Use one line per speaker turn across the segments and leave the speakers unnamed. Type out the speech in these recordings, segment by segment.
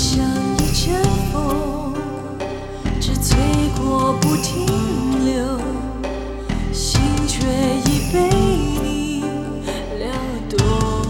像一阵风，只吹过不停留，心却已被你撩动。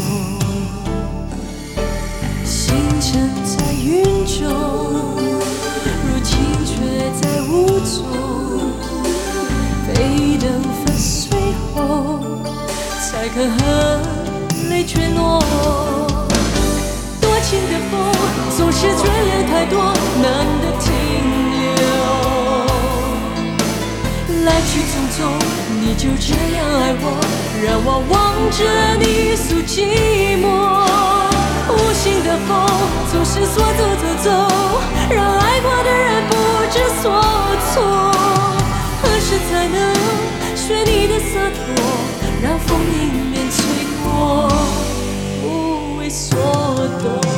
星辰在云中，如今却在雾中。飞灯粉碎后，才可恨泪却落。多情的风，总是眷恋太多，难得停留。来去匆匆，你就这样爱我，让我望着你诉寂寞。无形的风，总是说走就走，让爱过的人不知所措。何时才能学你的洒脱，让风迎面吹过，不为所动。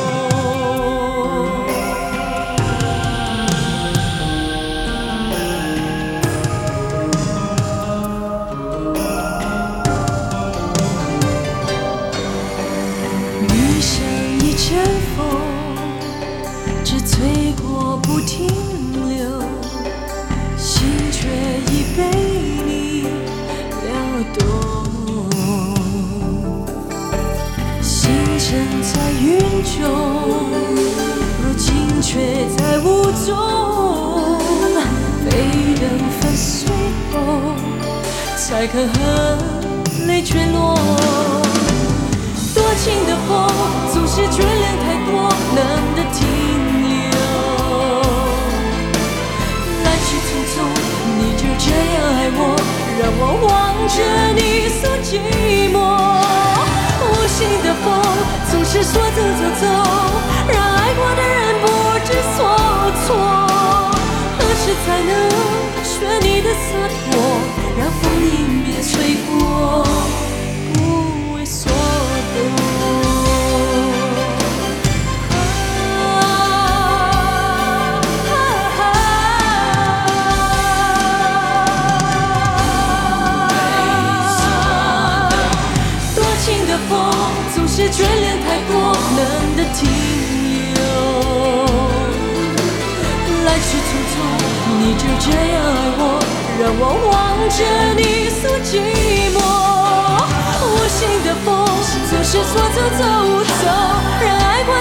雨像一阵风，只吹过不停留，心却已被你撩动。星辰在云中，如今却在雾中。飞灯粉碎后，才可恨泪却落。多情的风，总是眷恋太多，难得停留。来去匆匆，你就这样爱我，让我望着你诉寂寞。无形的风，总是说走就走，让爱过的人不知所措。何时才能学你的洒脱，让风迎面吹过，不为所动。总是眷恋太多，难得停留。来去匆匆，你就这样爱我，让我望着你诉寂寞。无形的风，总是说走就走，让爱过